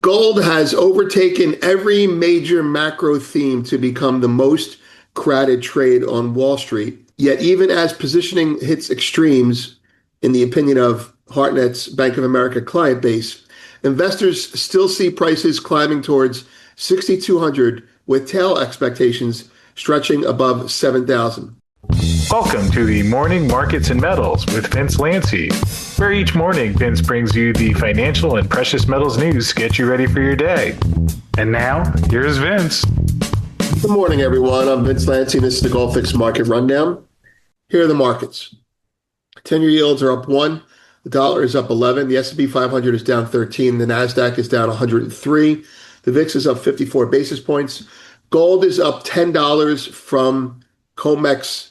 Gold has overtaken every major macro theme to become the most crowded trade on Wall Street. Yet, even as positioning hits extremes, in the opinion of Hartnett's Bank of America client base, investors still see prices climbing towards 6,200 with tail expectations stretching above 7,000. Welcome to the Morning Markets and Metals with Vince Lanci, where each morning Vince brings you the financial and precious metals news to get you ready for your day. And now, here's Vince. Good morning, everyone. I'm Vince Lanci. This is the GoldFix Market Rundown. Here are the markets. 10-year yields are up 1. The dollar is up 11. The S&P 500 is down 13. The NASDAQ is down 103. The VIX is up 54 basis points. Gold is up $10 from COMEX.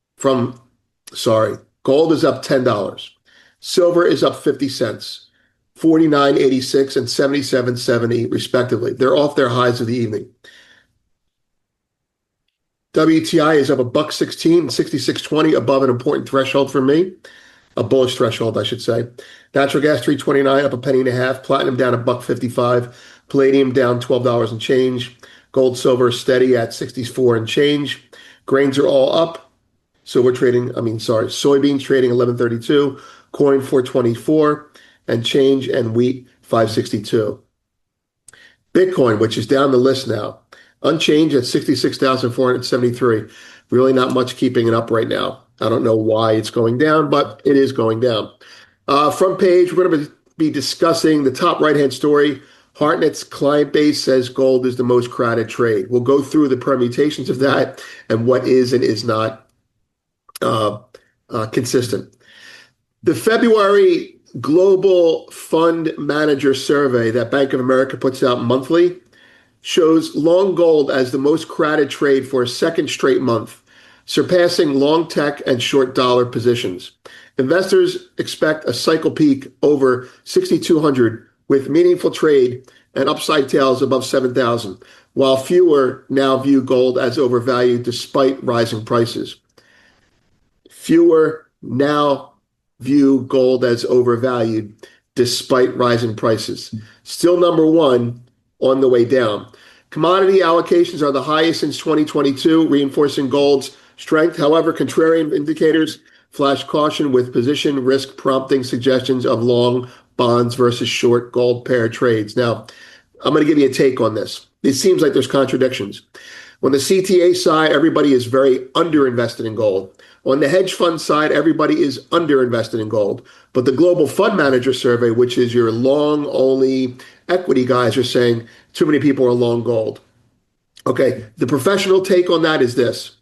Gold is up $10. Silver is up 50 cents, 49.86 and 77.70 respectively. They're off their highs of the evening. WTI is up $1.16, 66.20, above an important threshold for me, a bullish threshold, I should say. Natural gas $3.29, up a penny and a half. Platinum down $1.55. Palladium down $12 and change. Gold, silver steady at 64 and change. Grains are all up. Soybeans trading 11.32, corn 4.24, and change, and wheat 5.62. Bitcoin, which is down the list now, unchanged at 66,473. Really not much keeping it up right now. I don't know why it's going down, but it is going down. Front page, we're going to be discussing the top right-hand story. Hartnett's client base says gold is the most crowded trade. We'll go through the permutations of that and what is and is not consistent. The February Global Fund Manager Survey that Bank of America puts out monthly shows long gold as the most crowded trade for a second straight month, surpassing long tech and short dollar positions. Investors expect a cycle peak over 6,200 with meaningful trade and upside tails above 7,000, while fewer now view gold as overvalued despite rising prices. Fewer now view gold as overvalued despite rising prices. Still number one on the way down. Commodity allocations are the highest since 2022, reinforcing gold's strength. However, contrarian indicators flash caution with position risk prompting suggestions of long bonds versus short gold pair trades. Now, I'm going to give you a take on this. It seems like there's contradictions. On the CTA side, everybody is very underinvested in gold. On the hedge fund side, everybody is underinvested in gold. But the Global Fund Manager Survey, which is your long-only equity guys, are saying too many people are long gold. Okay, the professional take on that is this.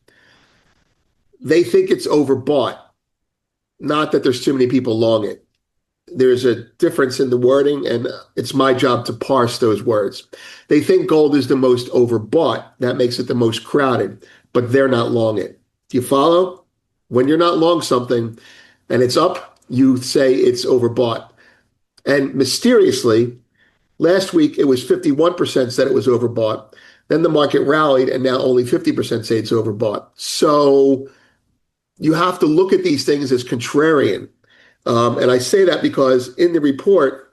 They think it's overbought, not that there's too many people long it. There's a difference in the wording, and it's my job to parse those words. They think gold is the most overbought. That makes it the most crowded, but they're not long it. Do you follow? When you're not long something and it's up, you say it's overbought. And mysteriously, last week it was 51% said it was overbought. Then the market rallied, and now only 50% say it's overbought. So you have to look at these things as contrarian. And I say that because in the report,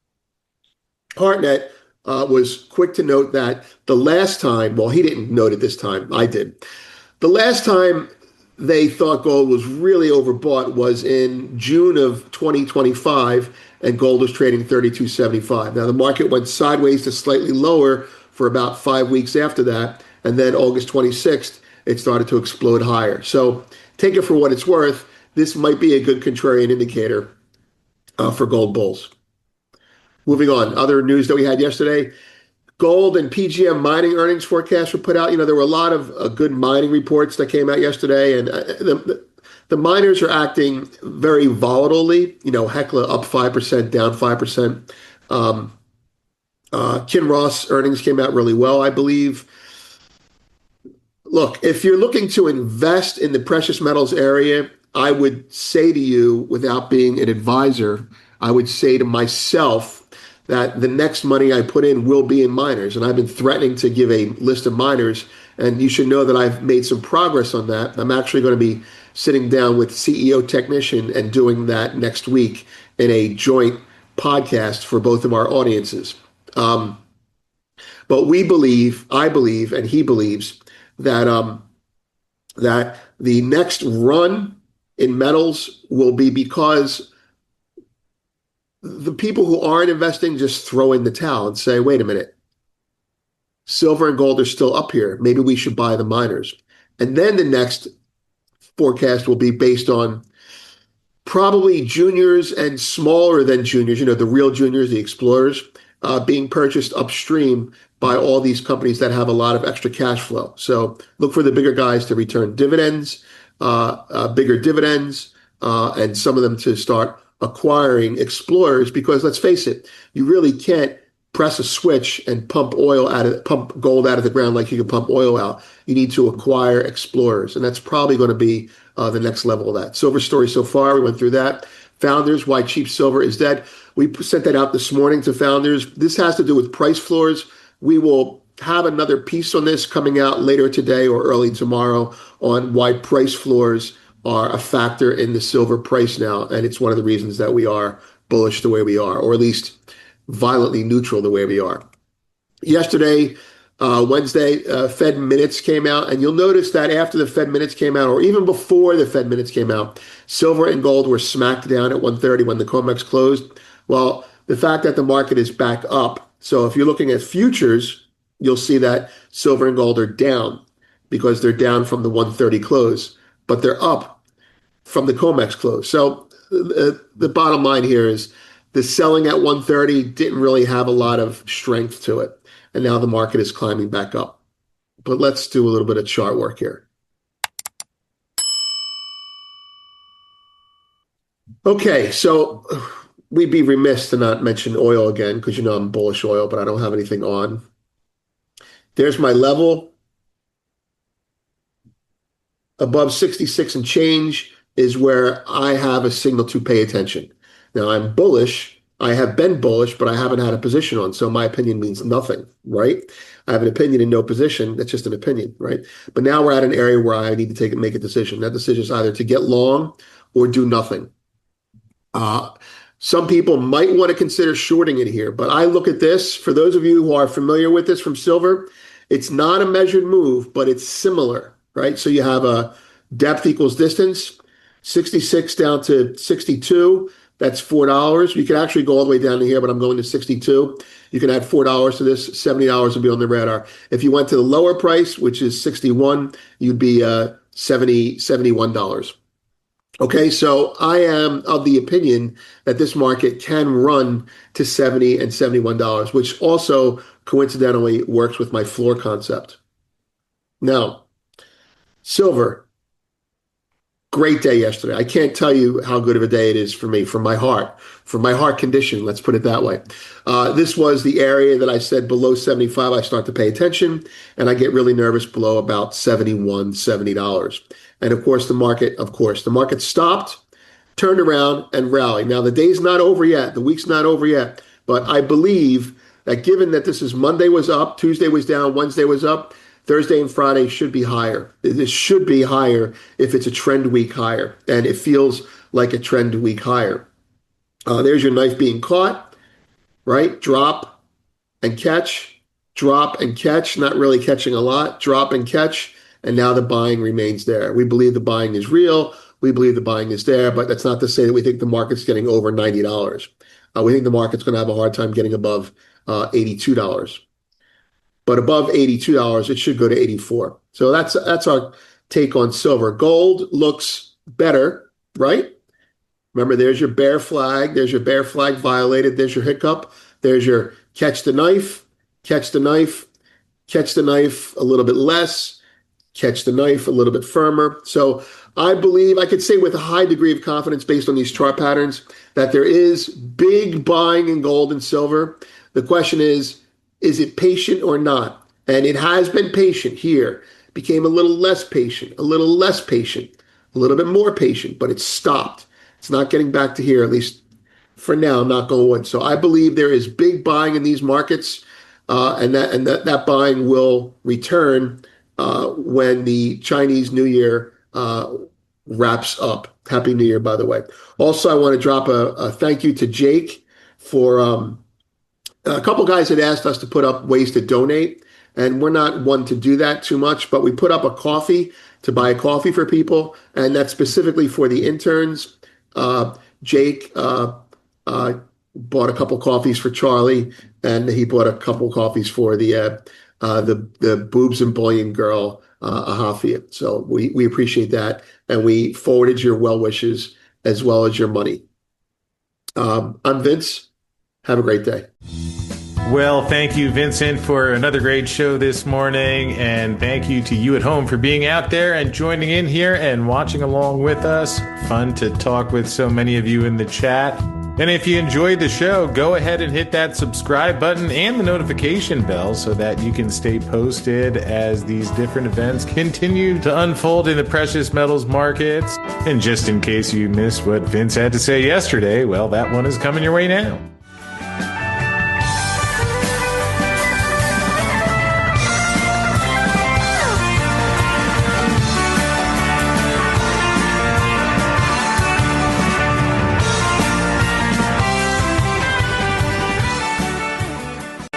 Hartnett was quick to note that the last time, well, he didn't note it this time, I did. The last time they thought gold was really overbought was in June of 2025, and gold was trading 32.75. Now, the market went sideways to slightly lower for about 5 weeks after that, and then August 26th, it started to explode higher. So take it for what it's worth. This might be a good contrarian indicator for gold bulls. Moving on, other news that we had yesterday, gold and PGM mining earnings forecasts were put out. You know, there were a lot of good mining reports that came out yesterday, and the miners are acting very volatilely. You know, Hecla up 5%, down 5%. Kinross earnings came out really well, I believe. Look, if you're looking to invest in the precious metals area, I would say to you, without being an advisor, I would say to myself that the next money I put in will be in miners. And I've been threatening to give a list of miners, and you should know that I've made some progress on that. I'm actually going to be sitting down with CEO Technician and doing that next week in a joint podcast for both of our audiences. Um, but I believe, and he believes that that the next run in metals will be because the people who aren't investing just throw in the towel and say, wait a minute, silver and gold are still up here. Maybe we should buy the miners. And then the next forecast will be based on probably juniors and smaller than juniors, the real juniors, the explorers, being purchased upstream by all these companies that have a lot of extra cash flow. So look for the bigger guys to return dividends, bigger dividends, and some of them to start acquiring explorers, because let's face it, you really can't press a switch and pump gold out of the ground like you can pump oil out. You need to acquire explorers, and that's probably going to be the next level of that. Silver story so far, we went through that. Founders, why cheap silver is dead. We sent that out this morning to founders. This has to do with price floors. We will have another piece on this coming out later today or early tomorrow on why price floors are a factor in the silver price now. And it's one of the reasons that we are bullish the way we are, or at least violently neutral the way we are. Yesterday, Wednesday, Fed minutes came out, and you'll notice that after the Fed minutes came out, or even before the Fed minutes came out, silver and gold were smacked down at 130 when the COMEX closed. Well, the fact that the market is back up, so if you're looking at futures, you'll see that silver and gold are down because they're down from the 130 close, but they're up from the COMEX close. So the bottom line here is the selling at 130 didn't really have a lot of strength to it. And now the market is climbing back up. But let's do a little bit of chart work here. Okay, so we'd be remiss to not mention oil again, because I'm bullish oil, but I don't have anything on. There's my level. Above 66 and change is where I have a signal to pay attention. Now, I'm bullish. I have been bullish, but I haven't had a position on, so my opinion means nothing, right? I have an opinion in no position. That's just an opinion, right? But now we're at an area where I need to make a decision. That decision is either to get long or do nothing. Some people might want to consider shorting it here, but I look at this, for those of you who are familiar with this from silver, it's not a measured move, but it's similar, right? So you have a depth equals distance, 66 down to 62. That's $4. You can actually go all the way down to here, but I'm going to 62. You can add $4 to this. $70 would be on the radar. If you went to the lower price, which is 61, you'd be $71. Okay, so I am of the opinion that this market can run to $70 and $71, which also coincidentally works with my floor concept. Now, silver, great day yesterday. I can't tell you how good of a day it is for me, for my heart condition, let's put it that way. This was the area that I said below 75, I start to pay attention, and I get really nervous below about $71, $70. And of course, the market stopped, turned around, and rallied. Now, the day's not over yet. The week's not over yet. But I believe that given that this is Monday was up, Tuesday was down, Wednesday was up, Thursday and Friday should be higher. This should be higher if it's a trend week higher. And it feels like a trend week higher. There's your knife being caught, right? Drop and catch, not really catching a lot, drop and catch. And now the buying remains there. We believe the buying is real. We believe the buying is there, but that's not to say that we think the market's getting over $90. We think the market's going to have a hard time getting above $82. But above $82, it should go to $84. So that's our take on silver. Gold looks better, right? Remember, there's your bear flag. There's your bear flag violated. There's your hiccup. There's your catch the knife, catch the knife, catch the knife a little bit less, catch the knife a little bit firmer. So I believe I could say with a high degree of confidence based on these chart patterns that there is big buying in gold and silver. The question is it patient or not? And it has been patient here. Became a little less patient, a little bit more patient, but it's stopped. It's not getting back to here, at least for now, knock on wood. So I believe there is big buying in these markets, and that buying will return when the Chinese New Year wraps up. Happy New Year, by the way. Also, I want to drop a thank you to Jake for A couple guys had asked us to put up ways to donate, and we're not one to do that too much, but we put up a coffee to buy a coffee for people, and that's specifically for the interns. Jake bought a couple coffees for Charlie, and he bought a couple coffees for the boobs and bullion girl, Ahafia. So we appreciate that, and we forwarded your well wishes as well as your money. I'm Vince. Have a great day. Well, thank you, Vincent, for another great show this morning. And thank you to you at home for being out there and joining in here and watching along with us. Fun to talk with so many of you in the chat. And if you enjoyed the show, go ahead and hit that subscribe button and the notification bell so that you can stay posted as these different events continue to unfold in the precious metals markets. And just in case you missed what Vince had to say yesterday, well, that one is coming your way now.